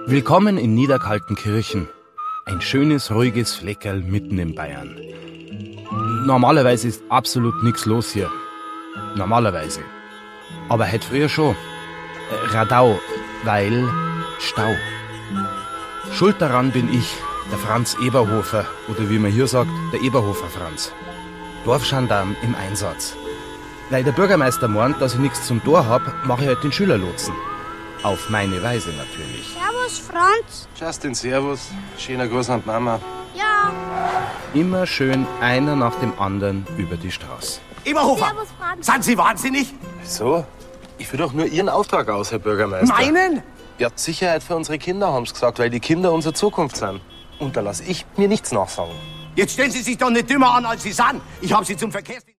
Willkommen in Niederkaltenkirchen. Ein schönes, ruhiges Fleckerl mitten in Bayern. Normalerweise ist absolut nichts los hier. Normalerweise. Aber heute früher schon. Radau, weil Stau. Schuld daran bin ich, der Franz Eberhofer, oder wie man hier sagt, der Eberhofer Franz. Dorfgendarm im Einsatz. Weil der Bürgermeister meint, dass ich nichts zum Tor hab, mache ich halt den Schülerlotsen. Auf meine Weise natürlich. Servus, Franz. Justin, servus. Schöner Gruß an die Mama. Ja. Immer schön einer nach dem anderen über die Straße. Eberhofer, Servus, Franz. sind Sie wahnsinnig? So? Ich führe doch nur Ihren Auftrag aus, Herr Bürgermeister. Meinen? Ja, Sicherheit für unsere Kinder, haben's gesagt, weil die Kinder unsere Zukunft sind. Und da lass ich mir nichts nachsagen. Jetzt stellen Sie sich doch nicht dümmer an, als Sie sind. Ich habe Sie zum Verkehrsdienst...